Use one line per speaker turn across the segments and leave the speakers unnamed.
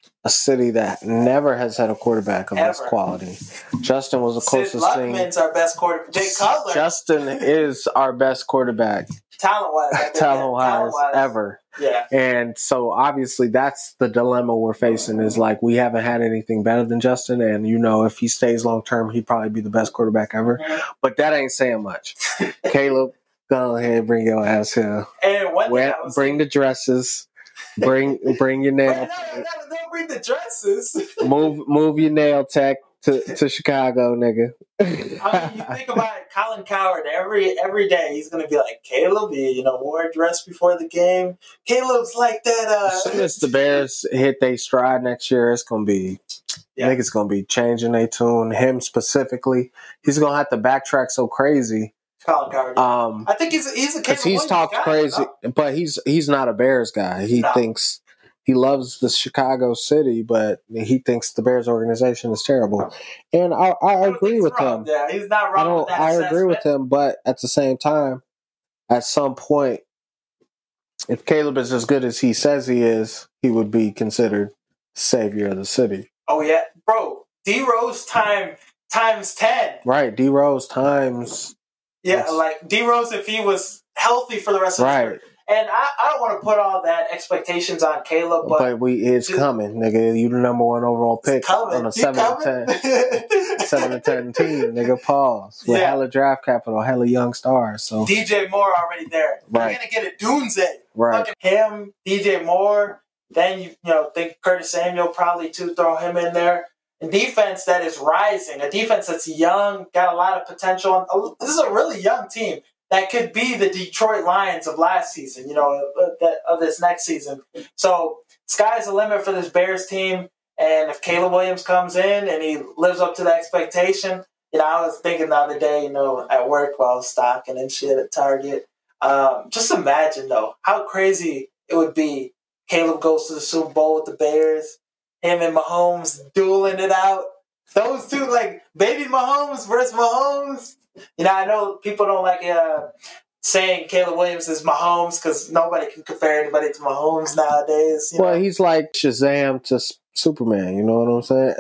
a city that never has had a quarterback of this quality. Justin was the closest thing.
Luckman's our best quarterback. Jay Cutler.
Justin is our best quarterback. Talent-wise ever.
Yeah.
And so obviously that's the dilemma we're facing is like we haven't had anything better than Justin. And, you know, if he stays long term, he'd probably be the best quarterback ever. Mm-hmm. But that ain't saying much. Caleb, go ahead, bring your ass here.
And
bring the dresses. Bring your nail.
Don't bring the dresses.
Move your nail tech to Chicago, nigga.
I mean, you think about it, Colin Cowherd, every day he's gonna be like, Caleb, you know, wore a dress before the game. Caleb's like that.
As soon as the Bears hit their stride next year, it's gonna be niggas gonna be changing their tune. Him specifically, he's gonna have to backtrack so crazy.
Colin Cowherd. I think he's a
because he's talked crazy, but he's not a Bears guy. He thinks he loves the Chicago city, but he thinks the Bears organization is terrible. And I agree with him.
Yeah, he's not wrong.
I agree with him, but at the same time, at some point, if Caleb is as good as he says he is, he would be considered savior of the city.
Oh yeah, bro. D Rose times 10.
Right, D Rose times.
Yeah, like D Rose if he was healthy for the rest of his career. And I don't want to put all that expectations on Caleb, but
it's coming, nigga. You the number one overall pick on a 7-10 team, nigga. Pause with hella draft capital, hella young stars. So
DJ Moore already there.
Right.
You're gonna get a doomsday.
Right.
Fucking him, DJ Moore. Then you think Curtis Samuel probably too. Throw him in there. A defense that is rising, a defense that's young, got a lot of potential. This is a really young team that could be the Detroit Lions of last season, you know, of this next season. So sky's the limit for this Bears team. And if Caleb Williams comes in and he lives up to the expectation, you know, I was thinking the other day, you know, at work while I was stocking and shit at Target. Just imagine, though, how crazy it would be. Caleb goes to the Super Bowl with the Bears. Him and Mahomes dueling it out. Those two, like, baby Mahomes versus Mahomes. You know, I know people don't like saying Caleb Williams is Mahomes because nobody can compare anybody to Mahomes nowadays.
Well, he's like Shazam to Superman. You know what I'm saying?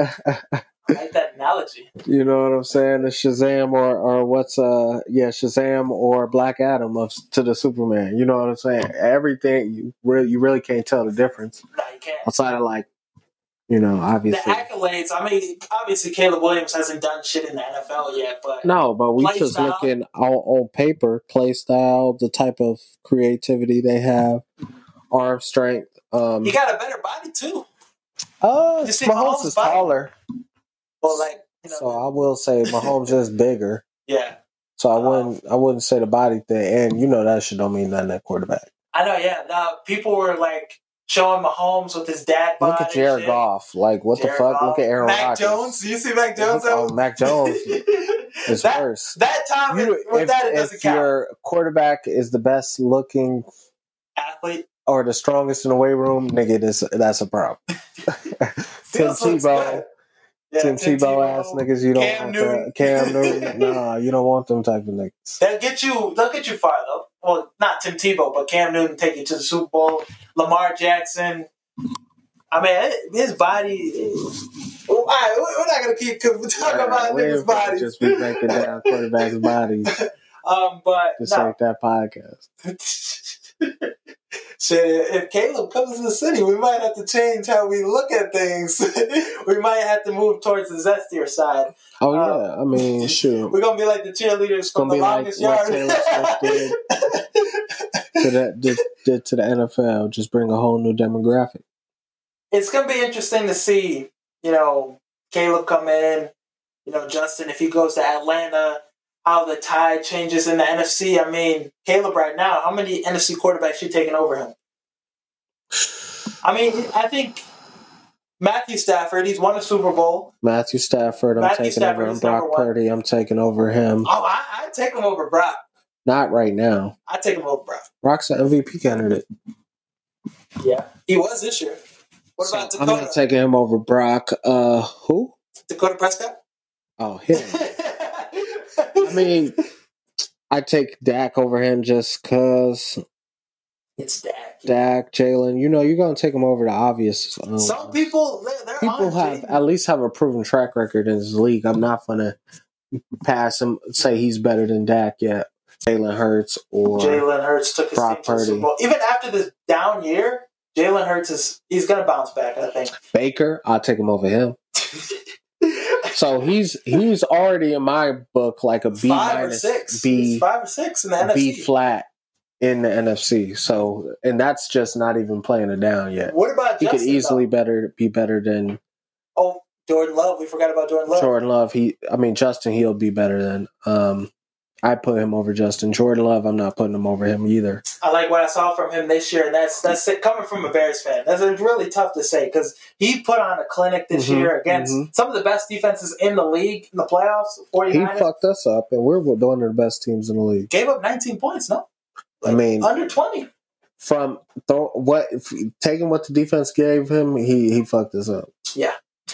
I like that analogy.
You know what I'm saying? The Shazam or what's Shazam or Black Adam to the Superman. You know what I'm saying? Everything you really can't tell the difference.
No, you can't.
Outside of like. You know, obviously.
The accolades, I mean, obviously Caleb Williams hasn't done shit in the NFL yet, but...
No, but we just looking on paper, play style, the type of creativity they have, arm strength.
He got a better body, too.
Mahomes is taller.
Well, like, you know...
So I will say Mahomes is bigger.
Yeah.
So I wouldn't say the body thing, and you know that shit don't mean nothing at quarterback.
I know, yeah. Now, people were like... showing Mahomes with his dad body.
Look at Jared Goff. Like, what the fuck? Look at Aaron Rodgers.
Mac Jones. Do you see Mac Jones?
Mac Jones is worse.
That time, it doesn't
if
count.
Your quarterback is the best looking
athlete
or the strongest in the weight room, nigga, that's a problem. Tim Tebow. Yeah, Tim Tebow ass niggas, you don't want that. Cam Newton. Nah, you don't want them type of niggas.
They'll get you far though. Well, not Tim Tebow, but Cam Newton take you to the Super Bowl. Lamar Jackson. I mean, his body. All right, we're not gonna keep talking about niggas' bodies.
Just be breaking down quarterbacks' bodies.
But
this ain't that podcast.
Shit, if Caleb comes to the city, we might have to change how we look at things. We might have to move towards the zestier side.
Oh yeah, I mean, shoot.
We're gonna be like the cheerleaders from the longest yard.
To the NFL, just bring a whole new demographic.
It's gonna be interesting to see, you know, Caleb come in, you know, Justin, if he goes to Atlanta, how the tide changes in the NFC. I mean, Caleb right now, how many NFC quarterbacks you taking over him? I mean, I think Matthew Stafford, he's won a Super Bowl.
Matthew Stafford, I'm taking over him. Brock Purdy, I'm taking over him.
Oh, I'd take him over Brock.
Not right now.
I'd take him over Brock.
Brock's an MVP candidate.
Yeah, he was this year. What about Dakota?
I'm not taking him over Brock. Who?
Dakota Prescott?
Oh, him. I mean, I take Dak over him just because
It's Dak.
Dak, Jalen. You know, you're gonna take them over the obvious.
Some people, they're
people have
Jaden.
at least have a proven track record in this league. I'm not gonna pass him, say he's better than Dak yet. Jalen Hurts
took his
Brock
team to the Super
Purdy.
Bowl. Even after this down year, Jalen Hurts he's gonna bounce back, I think.
Baker, I'll take him over him. So he's already in my book like a B
5 or
minus,
6.
B
He's 5 or 6 in the NFC.
B flat in the NFC. So, and that's just not even playing it down yet.
What about
he
Justin?
Could easily
though?
be better than.
Oh, Jordan Love. We forgot about Jordan Love.
Justin, he'll be better than. I put him over Justin. Jordan Love, I'm not putting him over him either.
I like what I saw from him this year, and that's it, coming from a Bears fan. That's really tough to say because he put on a clinic this year against some of the best defenses in the league in the playoffs. 49ers.
He fucked us up, and we're one of the best teams in the league.
Gave up 19 points, no? Under 20.
Taking what the defense gave him, he fucked us up.
Yeah.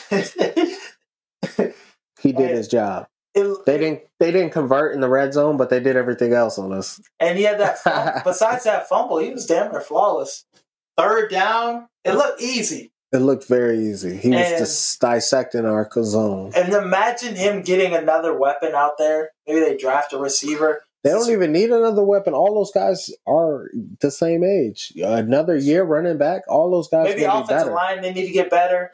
He did his job. They didn't convert in the red zone, but they did everything else on us.
And he had that besides that fumble, he was damn near flawless. Third down, it looked easy.
It looked very easy. He was just dissecting our zone.
And imagine him getting another weapon out there. Maybe they draft a receiver.
They don't even need another weapon. All those guys are the same age. Another year running back, all those guys
maybe offensive line, they need to get better.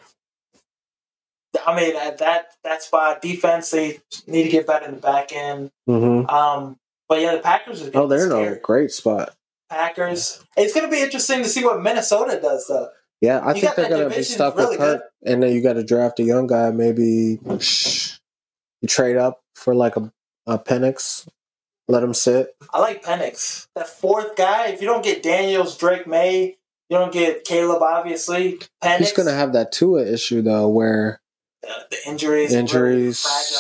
I mean, at that spot, defense, they need to get better in the back end. Mm-hmm. But yeah, the Packers are
they're in a great spot.
Packers. It's going to be interesting to see what Minnesota does, though.
Yeah, I think they're going to be stuck with Kirk. And then you got to draft a young guy. Maybe you trade up for like a Penix. Let him sit.
I like Penix. That fourth guy, if you don't get Daniels, Drake May, you don't get Caleb, obviously. Penix.
He's going to have that Tua issue, though, where
the injuries, really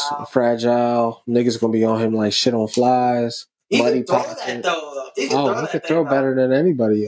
fragile. Niggas going to be on him like shit on flies.
He can throw that, though. He
can throw better than anybody.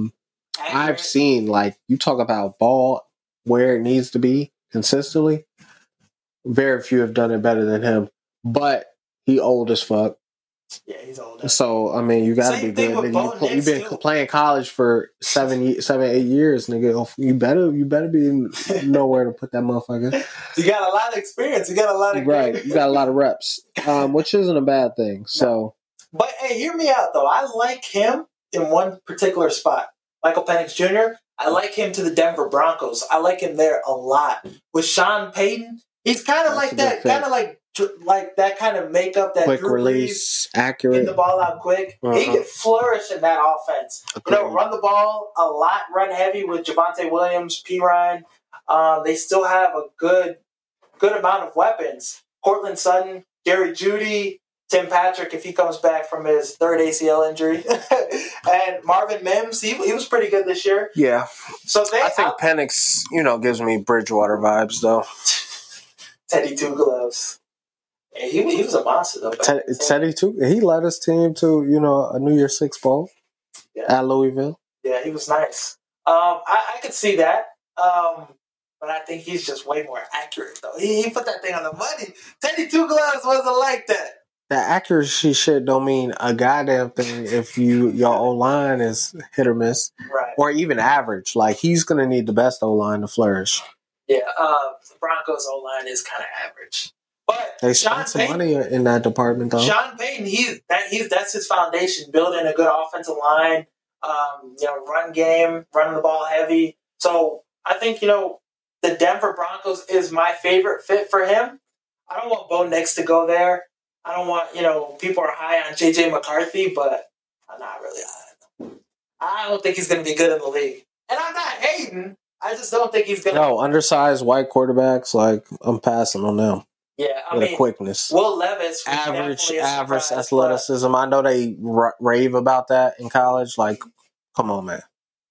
I've seen, like, you talk about ball where it needs to be consistently. Very few have done it better than him. But he old as fuck.
Yeah, he's old.
So, I mean, you got to be good. You've been playing college for 8 years, nigga. You better be nowhere to put that motherfucker.
You got a lot of experience. You got a lot of
right. You got a lot of reps, which isn't a bad thing. So,
but hey, hear me out though. I like him in one particular spot. Michael Penix Jr. I like him to the Denver Broncos. I like him there a lot. With Sean Payton, he's kind of like that, kind of like that kind of makeup, that
quick
Drew
release,
Brees,
accurate,
getting the ball out quick. He can flourish in that offense. Okay. Run the ball a lot, run heavy with Javonte Williams, P. Ryan. They still have a good amount of weapons. Cortland Sutton, Jerry Jeudy, Tim Patrick, if he comes back from his third ACL injury, and Marvin Mims, he was pretty good this year.
Yeah.
So
I think Penix, gives me Bridgewater vibes though.
Teddy Two Gloves. Yeah, he was a monster though.
Teddy Two, he led his team to a New Year's Six bowl at Louisville.
Yeah, he was nice. I could see that. But I think he's just way more accurate though. He put that thing on the money. Teddy Two Gloves wasn't like that.
The accuracy shit don't mean a goddamn thing if your O-line is hit or miss.
Right.
Or even average. Like, he's going to need the best O-line to flourish.
Yeah, the Broncos O-line is kind of average. But
they spent some money in that department, though.
Sean Payton, that's his foundation, building a good offensive line, run game, running the ball heavy. So I think, the Denver Broncos is my favorite fit for him. I don't want Bo Nix to go there. I don't want, people are high on J.J. McCarthy, but I'm not really high on him. I don't think he's going to be good in the league. And I'm not hating. I just don't think he's going to.
No, undersized white quarterbacks, like, I'm passing on them.
Yeah, I
mean, quickness.
Will Levis.
Average athleticism. I know they rave about that in college. Like, come on, man.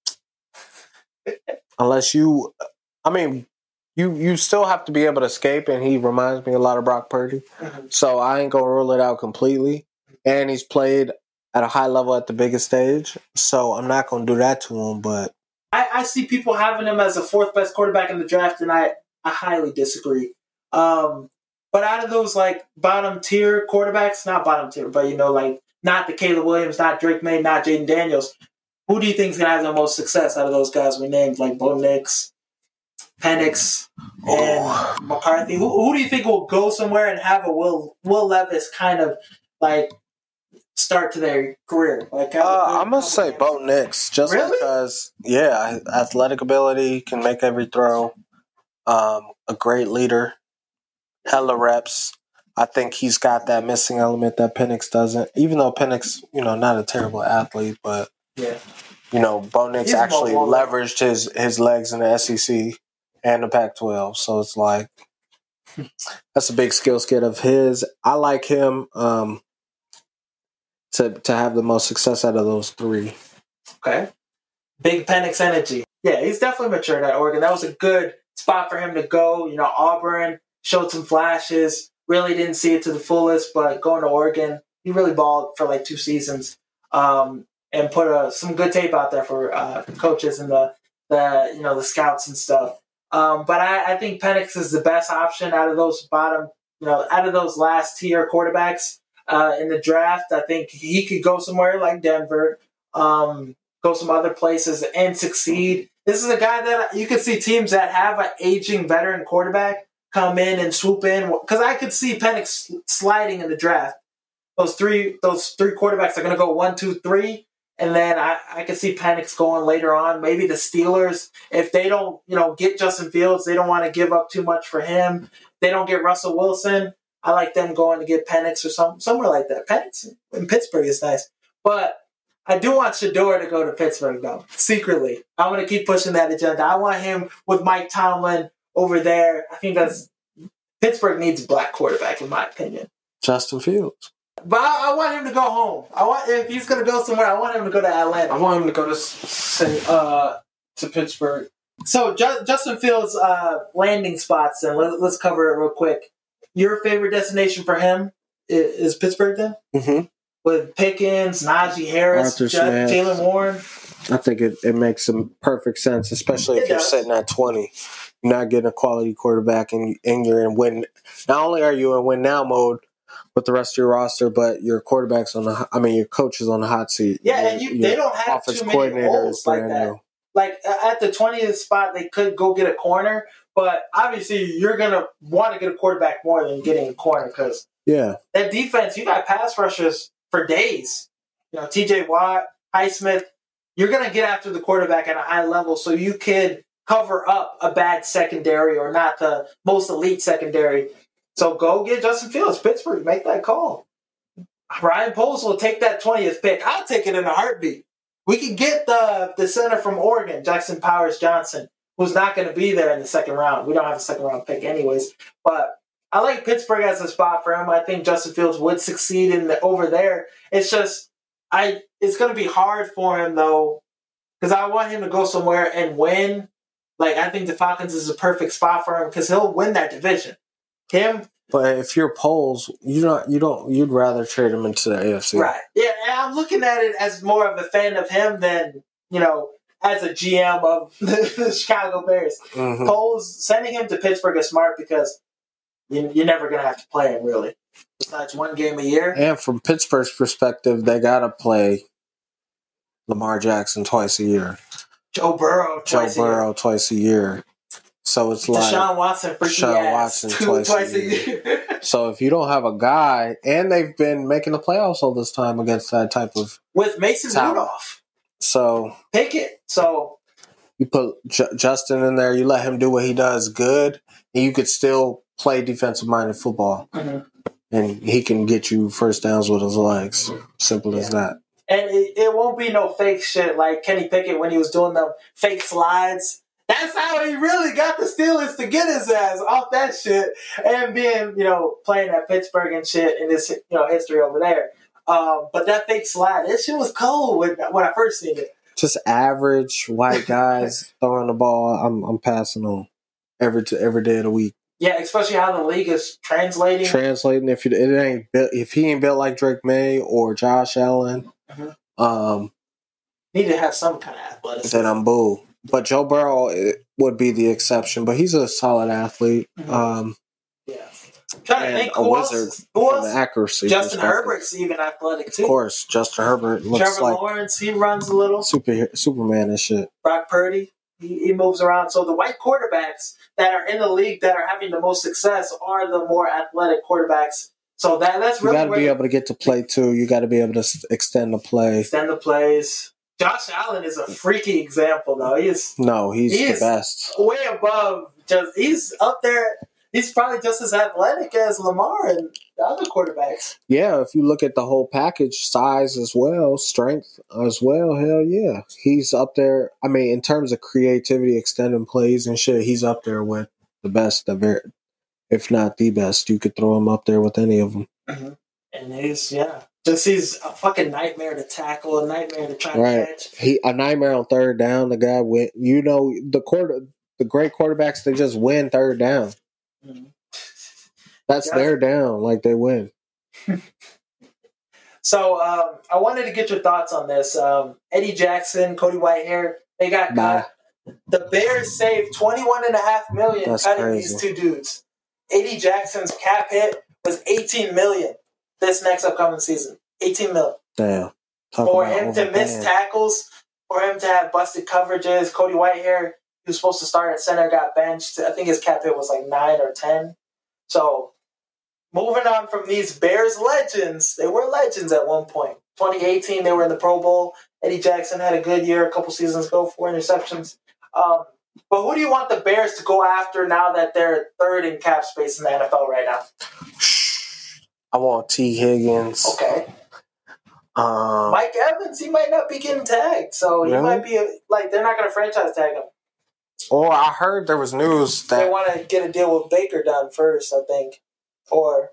Unless you still have to be able to escape, and he reminds me a lot of Brock Purdy. Mm-hmm. So I ain't going to rule it out completely. And he's played at a high level at the biggest stage. So I'm not going to do that to him, but.
I see people having him as the fourth best quarterback in the draft, and I highly disagree. But out of those, like, bottom tier quarterbacks, not bottom tier, but, like, not the Caleb Williams, not Drake May, not Jaden Daniels, Who do you think is going to have the most success out of those guys we named, like Bo Nix, Penix, and McCarthy? Who do you think will go somewhere and have a Will Levis kind of like start to their career? Like,
I must say Bo Nix, just
Really?
because, athletic ability, can make every throw, a great leader, hella reps. I think he's got that missing element that Penix doesn't. Even though Penix, not a terrible athlete, but
yeah,
Bo Nix
He's
actually
more
leveraged his legs in the SEC and the Pac-12. So it's like that's a big skill set of his. I like him to have the most success out of those three.
Okay. Big Penix energy. Yeah, he's definitely matured at Oregon. That was a good spot for him to go. Auburn showed some flashes. Really didn't see it to the fullest, but going to Oregon, he really balled for like 2 seasons, and put some good tape out there for the coaches and the scouts and stuff. But I think Penix is the best option out of those out of those last tier quarterbacks in the draft. I think he could go somewhere like Denver, go some other places and succeed. This is a guy that you could see teams that have an aging veteran quarterback come in and swoop in, because I could see Penix sliding in the draft. Those three quarterbacks are going to go 1, 2, 3, and then I could see Penix going later on. Maybe the Steelers, if they don't get Justin Fields, they don't want to give up too much for him. They don't get Russell Wilson. I like them going to get Penix or somewhere like that. Penix in Pittsburgh is nice, but I do want Shedeur to go to Pittsburgh though. Secretly, I'm going to keep pushing that agenda. I want him with Mike Tomlin over there. I think Pittsburgh needs a black quarterback, in my opinion.
Justin Fields.
But I want him to go home. If he's going to go somewhere, I want him to go to Atlanta.
I want him to go to Pittsburgh.
So Justin Fields' landing spots, and let's cover it real quick. Your favorite destination for him is Pittsburgh then?
Mm-hmm.
With Pickens, Najee Harris, Jalen Warren?
I think it makes some perfect sense, especially if you're sitting at 20. You're not getting a quality quarterback, and you're in win. Not only are you in win now mode with the rest of your roster, but your quarterback's your coach is on the hot seat.
Yeah, and they don't have too many holes like that. New. Like at the 20th spot, they could go get a corner, but obviously you're gonna want to get a quarterback more than getting a corner, because that defense, you got pass rushers for days. T.J. Watt, Highsmith. You're gonna get after the quarterback at a high level, so you could cover up a bad secondary or not the most elite secondary. So go get Justin Fields, Pittsburgh. Make that call. Ryan Poles will take that 20th pick. I'll take it in a heartbeat. We could get the center from Oregon, Jackson Powers Johnson, who's not going to be there in the second round. We don't have a second round pick anyways. But I like Pittsburgh as a spot for him. I think Justin Fields would succeed over there. It's just it's going to be hard for him though, because I want him to go somewhere and win. Like, I think the Falcons is a perfect spot for him because he'll win that division.
But if you're Poles, you'd rather trade him into the AFC.
Right. Yeah, and I'm looking at it as more of a fan of him than, as a GM of the Chicago Bears.
Mm-hmm.
Poles, sending him to Pittsburgh is smart because you're never going to have to play him, really. Besides one game a year.
And from Pittsburgh's perspective, they got to play Lamar Jackson twice a year.
Joe Burrow
twice a year. So it's like
Deshaun Watson twice a year.
So if you don't have a guy, and they've been making the playoffs all this time against that type of
with Mason
talent.
Rudolph.
So
Pickett. So
you put Justin in there, you let him do what he does good, and you could still play defensive-minded football.
Mm-hmm.
And he can get you first downs with his legs. Simple as that.
And it won't be no fake shit like Kenny Pickett when he was doing the fake slides. That's how he really got the Steelers to get his ass off that shit and being, playing at Pittsburgh and shit in this, history over there. But that fake slide, that shit was cold when I first seen it.
Just average white guys throwing the ball. I'm passing on every day of the week.
Yeah, especially how the league is translating.
If he ain't built like Drake May or Josh Allen,
need to have some kind of athleticism.
Then I'm boo. But Joe Burrow would be the exception, but he's a solid athlete.
Mm-hmm. I'm trying to
And
think
a
who
wizard
else. Who
from
else?
the accuracy
Justin
perspective.
Herbert's even athletic too.
Of course, Justin Herbert looks
Trevor
like
Lawrence, he runs a little.
Superman and shit.
Brock Purdy, he moves around. So the white quarterbacks that are in the league that are having the most success are the more athletic quarterbacks. So that's really
you got to be able to get to play too. You got to be able to extend the play.
Extend the plays. Josh Allen is a freaky example, though.
He's the best.
Way above. He's up there. He's probably just as athletic as Lamar and the other quarterbacks.
Yeah, if you look at the whole package, size as well, strength as well, hell yeah. He's up there. I mean, in terms of creativity, extending plays and shit, he's up there with the best, if not the best. You could throw him up there with any of them.
Mm-hmm. And he's a fucking nightmare to tackle, a nightmare to try to catch.
A nightmare on third down. The guy went. The great quarterbacks, they just win third down. Mm-hmm. That's their down, like they win.
So I wanted to get your thoughts on this. Eddie Jackson, Cody Whitehair, they got cut. The Bears saved $21.5 million cutting these two dudes. Eddie Jackson's cap hit was $18 million this next upcoming season. $18 million.
Damn.
For him to miss tackles, for him to have busted coverages, Cody Whitehair, he was supposed to start at center, got benched. I think his cap hit was like 9 or 10. So, moving on from these Bears legends, they were legends at one point. 2018, they were in the Pro Bowl. Eddie Jackson had a good year a couple seasons ago, 4 interceptions. But who do you want the Bears to go after now that they're third in cap space in the NFL right now?
I want T. Higgins.
Okay. Mike Evans, he might not be getting tagged, so he might be they're not going to franchise tag him.
Or I heard there was news that
they want to get a deal with Baker done first, I think. Or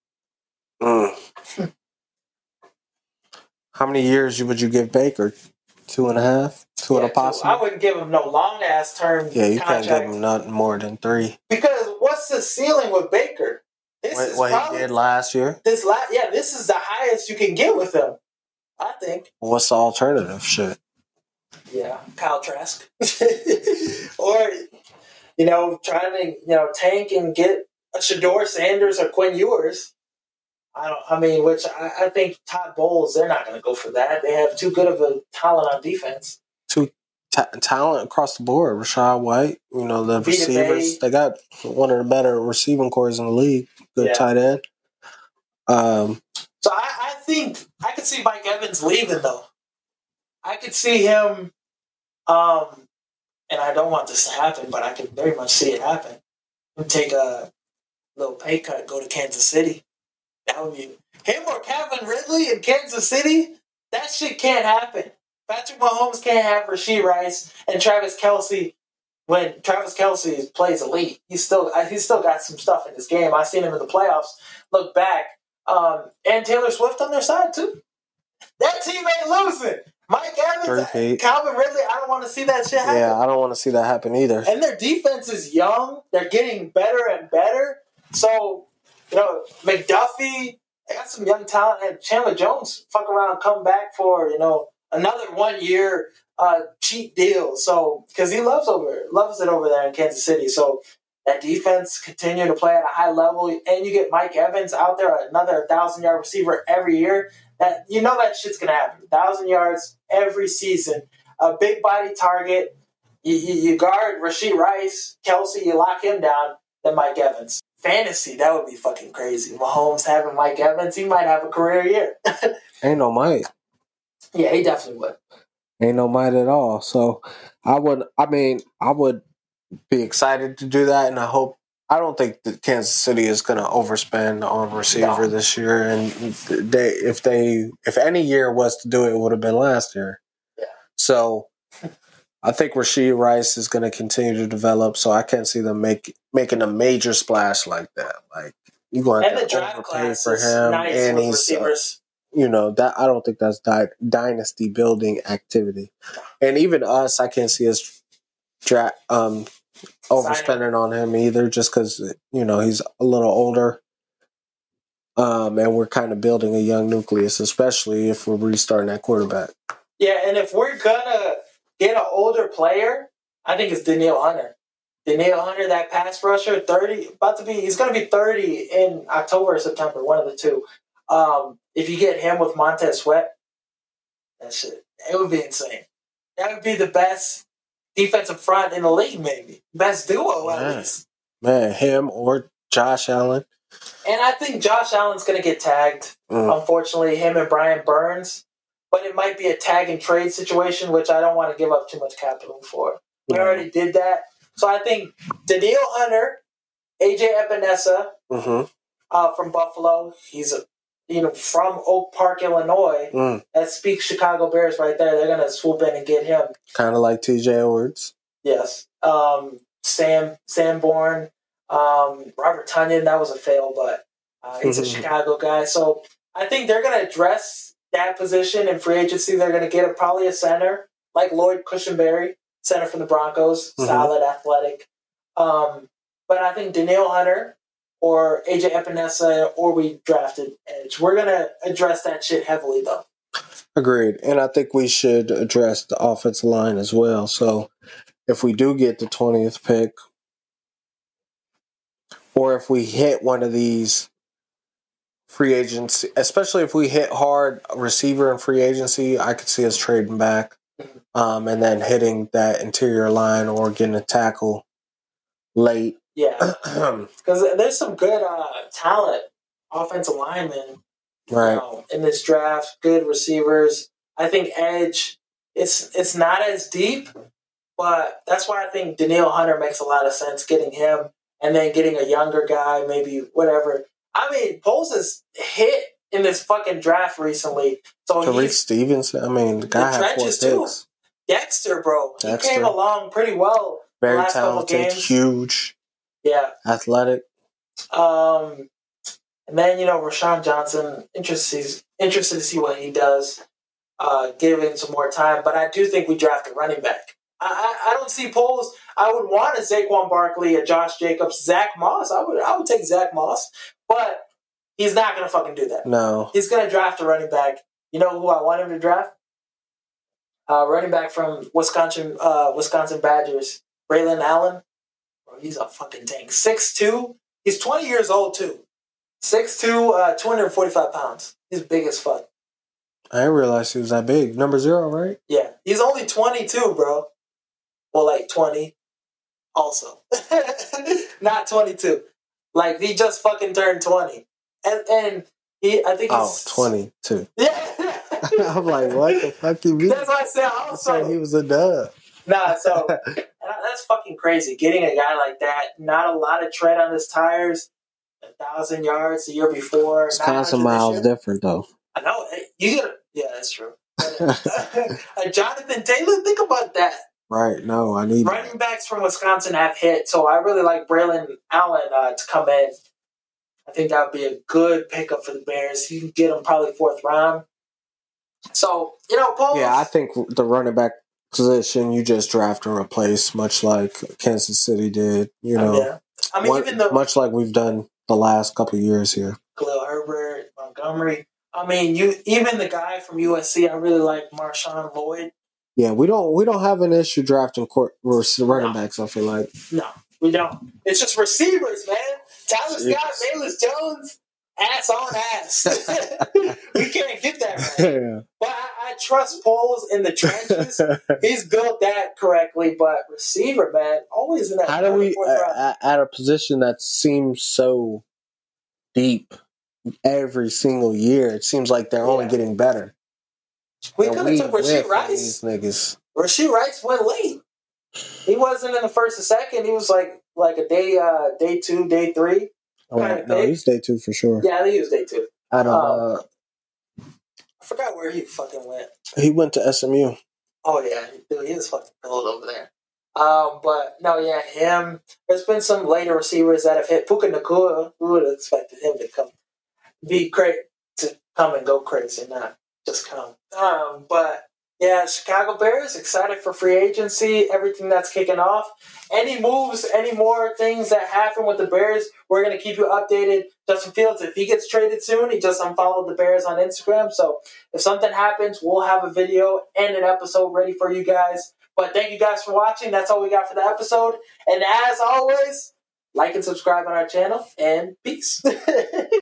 how many years would you give Baker? 2.5? 2 and a possible?
I wouldn't give him no long ass term.
Yeah, you
contract.
can't give him nothing more than 3.
Because what's the ceiling with Baker?
What he did last year?
This is the highest you can get with him, I think.
What's the alternative? Shit.
Yeah, Kyle Trask. Or, trying to, tank and get a Shedeur Sanders or Quinn Ewers. Which I think Todd Bowles, they're not going to go for that. They have too good of a talent on defense.
Talent across the board. Rashad White, the receivers. They got one of the better receiving cores in the league. Good tight end.
So I think I could see Mike Evans leaving, though. I could see him, and I don't want this to happen, but I can very much see it happen. He'd take a little pay cut, go to Kansas City. That would be him or Calvin Ridley in Kansas City. That shit can't happen. Patrick Mahomes can't have Rashee Rice and Travis Kelce. When Travis Kelce plays elite, he's still got some stuff in his game. I've seen him in the playoffs. Look back, and Taylor Swift on their side too. That team ain't losing. Mike Evans, Calvin Ridley. I don't want to see that shit happen.
Yeah, I don't want to see that happen either.
And their defense is young. They're getting better and better. So, McDuffie, they got some young talent. And Chandler Jones, fuck around, come back for, another 1 year cheap deal. So, because he loves it over there in Kansas City. So, that defense continue to play at a high level. And you get Mike Evans out there, another 1,000-yard receiver every year. That shit's going to happen. 1,000 yards every season. A big body target. You guard Rashee Rice, Kelce, you lock him down, then Mike Evans. Fantasy, that would be fucking crazy. Mahomes having Mike Evans, he might have a career year.
Ain't no might.
Yeah, he definitely would.
Ain't no might at all. So I would be excited to do that, and I don't think that Kansas City is going to overspend on receiver this year. And if any year was to do it, it would have been last year.
Yeah.
So I think Rashee Rice is going to continue to develop. So I can't see them making a major splash like that. Like you're going to have to overpay for him,
nice
and he's
receivers.
That I don't think that's dynasty building activity. And even us, I can't see us overspending on him either, just because he's a little older, and we're kind of building a young nucleus, especially if we're restarting at quarterback.
Yeah, and if we're gonna get an older player, I think it's Danielle Hunter. Danielle Hunter, that pass rusher, 30, he's going to be 30 in October or September, one of the two. If you get him with Montez Sweat, that shit, it would be insane. That would be the best defensive front in the league, maybe. Best duo, at least.
Man, him or Josh Allen.
And I think Josh Allen's going to get tagged. Unfortunately, him and Brian Burns. But it might be a tag and trade situation, which I don't want to give up too much capital for. We already did that. So I think Danielle Hunter, AJ Epinesa from Buffalo. He's from Oak Park, Illinois. That speaks Chicago Bears right there. They're going to swoop in and get him.
Kind of like TJ Edwards.
Yes. Sanborn. Robert Tonyan, that was a fail, but he's a Chicago guy. So I think they're going to address that position in free agency. They're going to get probably a center like Lloyd Cushenberry, center from the Broncos, solid, athletic. But I think Danielle Hunter or AJ Epinesa or we drafted edge. We're going to address that shit heavily, though.
Agreed. And I think we should address the offensive line as well. So if we do get the 20th pick, or if we hit one of these free agency, especially if we hit hard receiver in free agency, I could see us trading back and then hitting that interior line or getting a tackle late.
Yeah, because there's some good talent, offensive linemen, in this draft. Good receivers. I think edge. It's not as deep, but that's why I think Danielle Hunter makes a lot of sense. Getting him and then getting a younger guy, maybe whatever. I mean, Poles has hit in this fucking draft recently. So
Tariq Stevenson, I mean, the guy had 4 picks.
Dexter, bro. He came along pretty well.
Very
the last
talented,
couple games.
huge.
Yeah.
Athletic.
And then, Rashawn Johnson, interested to see what he does. Give him some more time. But I do think we draft a running back. I don't see Poles. I would want a Saquon Barkley, a Josh Jacobs, Zach Moss. I would take Zach Moss. But he's not going to fucking do that.
No.
He's going to draft a running back. You know who I want him to draft? Running back from Wisconsin Badgers, Braylon Allen. Bro, he's a fucking tank. 6'2". He's 20 years old, too. 6'2", 245 pounds. He's big as fuck.
I didn't realize he was that big. Number 0, right?
Yeah. He's only 22, bro. Well, like 20 also. Not 22. Like, he just fucking turned 20. And I think he's...
22.
Yeah.
I'm like, what the fuck you mean?
That's what I said also.
I said he was a dub.
Nah, so that's fucking crazy. Getting a guy like that, not a lot of tread on his tires, 1,000 yards the year before.
Wisconsin miles different, though.
I know. Yeah, that's true. Jonathan Taylor, think about that.
Right, no, I need
running backs from Wisconsin have hit, so I really like Braylon Allen to come in. I think that would be a good pickup for the Bears. You can get him probably 4th round. So, Paul.
Yeah, I think the running back position you just draft and replace, much like Kansas City did.
Yeah. I mean,
much like we've done the last couple of years here.
Khalil Herbert, Montgomery. I mean, even the guy from USC, I really like Marshawn Lloyd.
Yeah, we don't have an issue drafting running backs, I feel like.
No, we don't. It's just receivers, man. Tyler Scott, Bayless Jones, ass on ass. We can't get that right. Yeah. But I trust Poles in the trenches. He's built that correctly, but receiver, man, always in that.
How do we, at a position that seems so deep every single year, it seems like they're only getting better.
We could have took Rashee Rice. Rashee Rice went late. He wasn't in the first or second. He was like a day 2, day 3.
No, he's day 2 for sure.
Yeah, I think he was day 2.
I don't
I forgot where he fucking went.
He went to SMU.
Oh yeah, dude, he was fucking cold over there. But no, yeah, him. There's been some later receivers that have hit. Puka Nacua. Who would have expected him to come and go crazy, not just come. But yeah, Chicago Bears excited for free agency, everything that's kicking off. Any moves, any more things that happen with the Bears, we're going to keep you updated. Justin Fields, if he gets traded soon, he just unfollowed the Bears on Instagram. So if something happens, we'll have a video and an episode ready for you guys. But thank you guys for watching. That's all we got for the episode. And as always, like and subscribe on our channel, and peace.